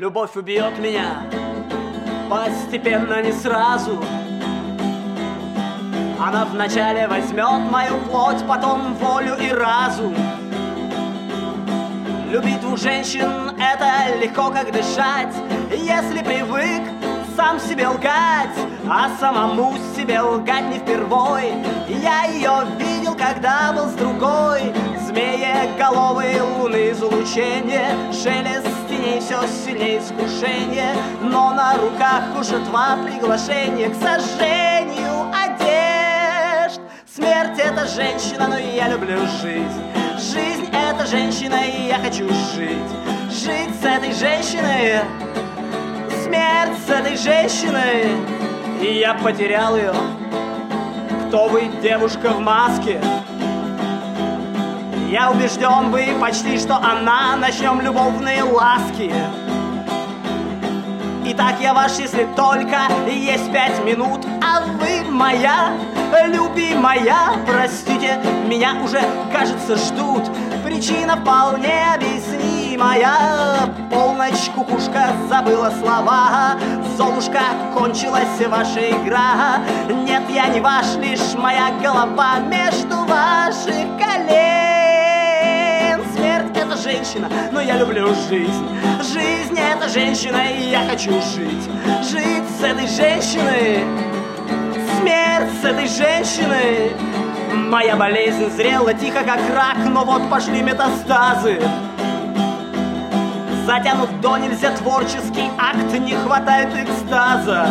Любовь убьет меня постепенно, не сразу. Она вначале возьмет мою плоть, потом волю и разум. Любить двух женщин — это легко, как дышать, если привык сам себе лгать, а самому себе лгать не впервой. Я ее видел, когда был с другой. Змееголовые луны излучение, шелест теней все сильнее искушение, но на руках уже два приглашения к сожжению одежд. Смерть — это женщина, но я люблю жизнь. Жизнь — это женщина, и я хочу жить. Жить с этой женщиной, смерть с этой женщиной. И я потерял ее. Кто вы, девушка в маске? Я убежден, вы почти что она. Начнем любовные ласки. Итак, я ваш, если только есть 5 минут, а вы моя любимая. Простите, меня уже, кажется, ждут. Причина вполне объяснимая. Полночь, кукушка забыла слова. Золушка, кончилась ваша игра. Нет, я не ваш, лишь моя голова между ваших колен. Смерть — это женщина, но я люблю жизнь. Жизнь — это женщина, и я хочу жить. Жить с этой женщиной, смерть с этой женщиной. Моя болезнь зрела тихо, как рак, но вот пошли метастазы. Затянут до нельзя творческий акт, не хватает экстаза.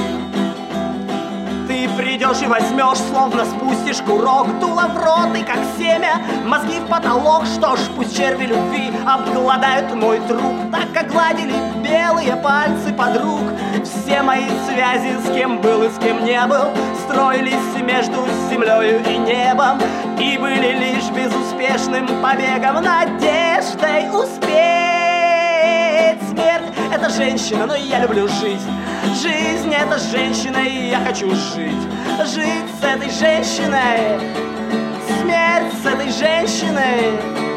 Ты придешь и возьмешь, словно спустишь курок, дуло в рот и как семя, мозги в потолок. Что ж, пусть черви любви обгладают мой труп, так как гладили белые пальцы подруг. Все мои связи, с кем был и с кем не был, строились между землею и небом и были лишь безуспешным побегом, надеждой успеть. Смерть — это женщина, но я люблю жизнь. Жизнь — это женщина, и я хочу жить. Жить с этой женщиной, смерть с этой женщиной.